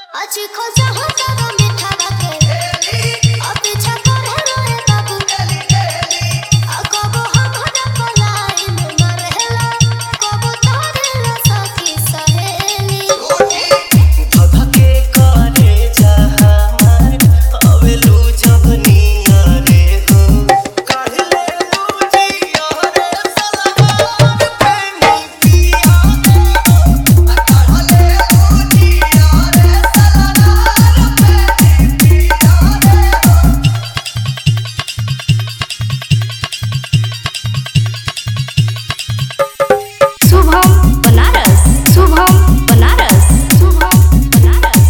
आज खोजा हो जावा मीठा बाके अब पीछा करे रोए बाबू कबो हमरा पलाई में मरहेला कबो तोरेला सखी सहेली धधके करे जहान अवेलू जब निया रे हो कहले लूजिया रे सलवार पहनी पिया रे कहले लूजिया रे सलवार पहनी पिया रे शुभम बनारस शुभम बनारस शुभम बनारस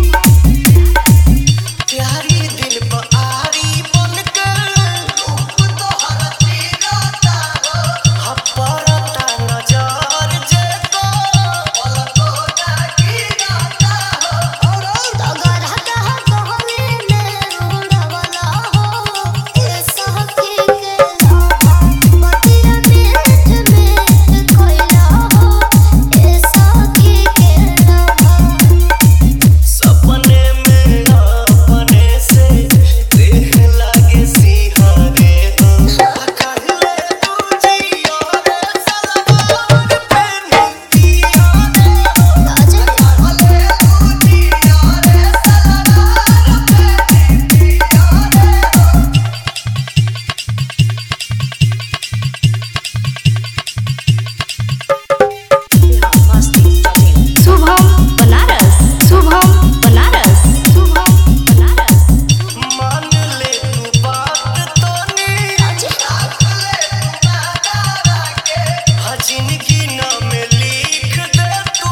प्यारी दिल पहाड़ी बनकर रूप तोहर तीरता हो हपरता नजर जेको पलको गिरता हो अगर हटा कहले ने उड़वला हो ए सखी के बतिया मीठ मीठ कोइला हो ए सखी के सपने में अपने से देह लागे सिहारे हो कहले लूजिया रे सलवार पहनी पिया रे अजय कहले लूजिया रे सलवार पहनी पिया रे शुभम बनारस शुभम बनारस शुभम बनारस मान ले तू बात तो नी जिंदगी नाम लिख दे तू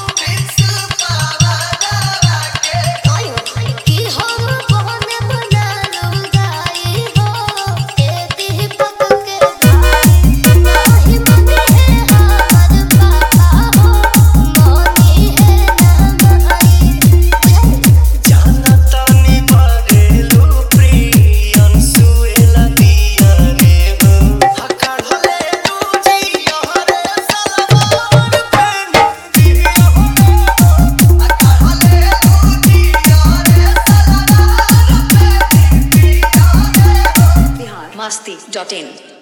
कि हम कोने बना लुगाई हो ए दीपक के नाही मने है हमर पापा हो मोनी है नाम आई जाना तानी मरेलू प्रियन सुएला दिया रे हो कहले लूजिया रे सलवार पहनी पिया रे कहले लूजिया रे सलवार पहनी पिया रे masti.in